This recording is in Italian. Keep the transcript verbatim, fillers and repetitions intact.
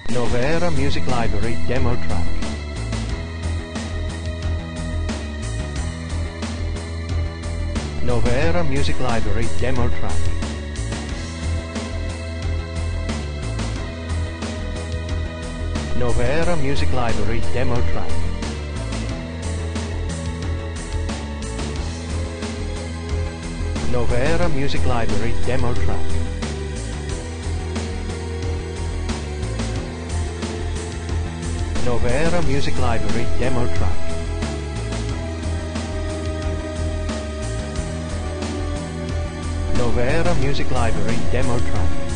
Novera Music Library demo track. Novera Music Library demo track. Novera Music Library demo track. Novera Music Library demo track. Novera Music Library demo track. Novera Music Library demo track.